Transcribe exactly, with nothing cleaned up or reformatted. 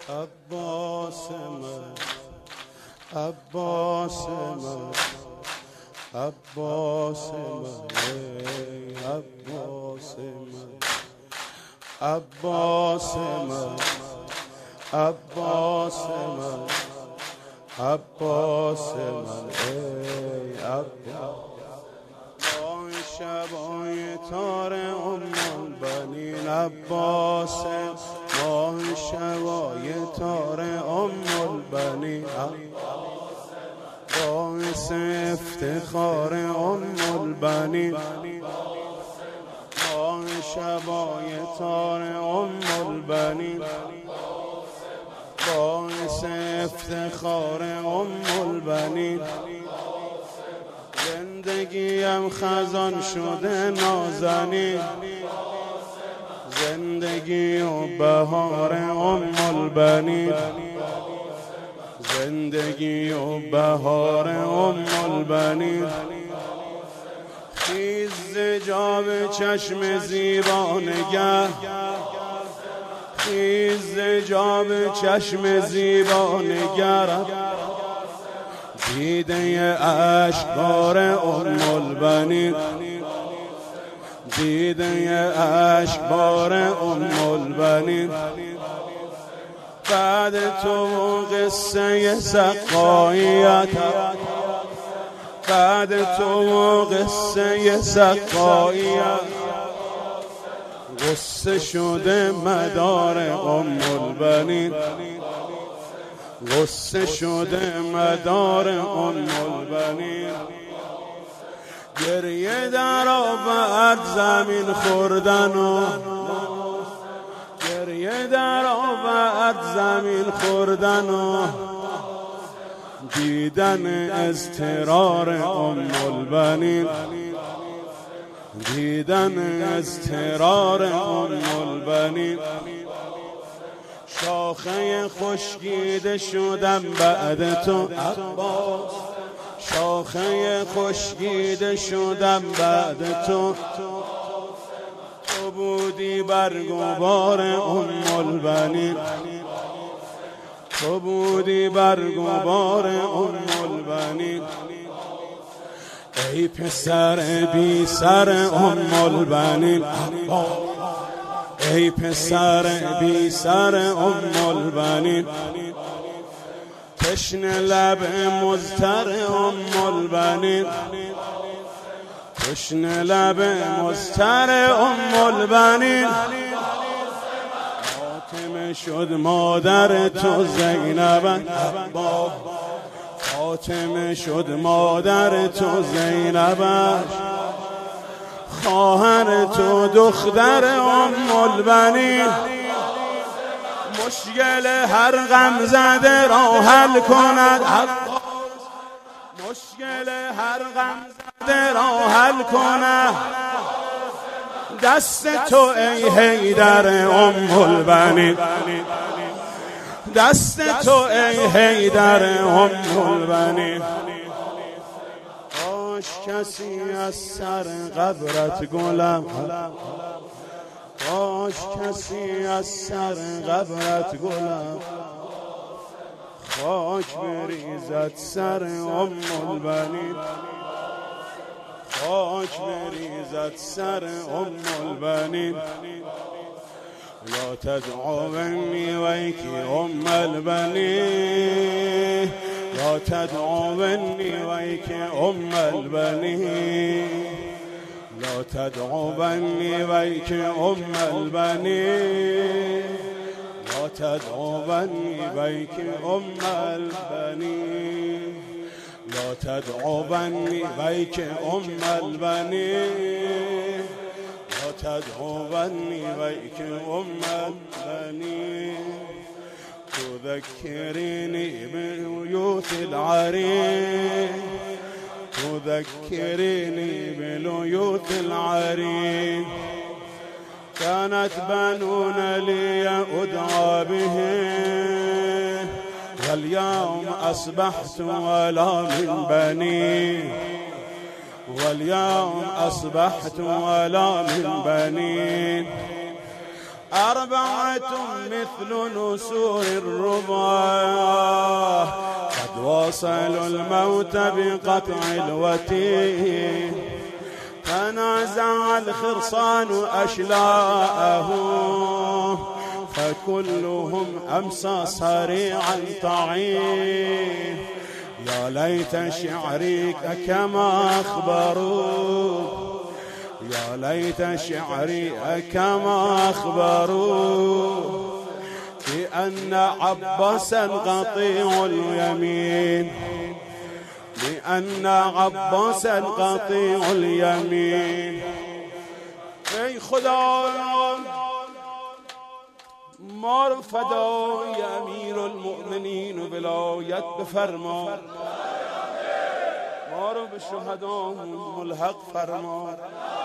عباس من، عباس من، عباس من، ای عباس من، عباس من، عباس من، عباس من، ای عباس. وای شبای تار ام البنین عباس، وای شبای تار ام البنین، باعث افتخار ام البنین، وای شبای تار ام البنین، باعث افتخار ام البنین. زندگیم خزان شده نازنین، زندگی و بهار ام البنین، زندگی و بهار ام البنین. خیز جا به چشم زیبا نگر، خیز جا به چشم زیبا نگر، دیده اشکبار ام البنین، دیده اشکبار ام البنین. بعد تو قصه سقاییت، بعد تو قصه سقاییت، غصه شده مدار ام البنین، غصه شده مدار ام البنین. گریه در آورد زمین خوردن و گریه در آورد زمین خوردن و دیدن اضطرار ام البنین، دیدن اضطرار ام البنین. شاخه خشکیده شدم بعد تو عباس، شاخه خشکیده شدم بعد تو، تو بودی برگ و بار ام البنین، تو بودی برگ و بار ام البنین. ای پسر بی سر ام البنین، ای پسر بی سر ام البنین. تشنه لب مضطر ام البنین، تشنه لب مضطر ام البنین. فاطمه شد مادر تو زینب، فاطمه شد مادر تو زینب، خواهر تو دختر ام البنین. مشکل هر غم زده را حل کند، مشکل هر غم زده را حل کند. دست تو ای حیدر ام البنین، دست تو ای حیدر ام البنین. کاش کسی از سر قبرت گلم، کاش کسی از سر قبرت گلم، خاک بریزد سر ام البنین، خاک بریزد سر ام البنین. لا تدعوني ويك ام البنين، لا تدعوني ويك ام البنين، لا تدعوني ويك ام البنين، لا تدعوني ويك ام البنين، لا تدعوني ويك ام البنين، لا تدعوني ويك ام البنين. تذكريني بليوث العرين، تذكريني بليوث العرين. كانت بنون لي أدعى به، واليوم أصبحت ولا من بني، واليوم أصبحت ولا من بنين. أربعة مثل نسور الرضا قد واصلوا الموت بقطع الوتين تنازع الخرصان أشلاءه فكلهم أمسى صريعا طعين يا ليت شعري كما أخبروا يا ليت شعري كما أخبروا بأن عباسا قطيع اليمين لأن عباسا قطيع اليمين. ای خدا ما رو فدای امیر المؤمنین و ولایت بفرما، ما رو به شهدا ملحق فرما.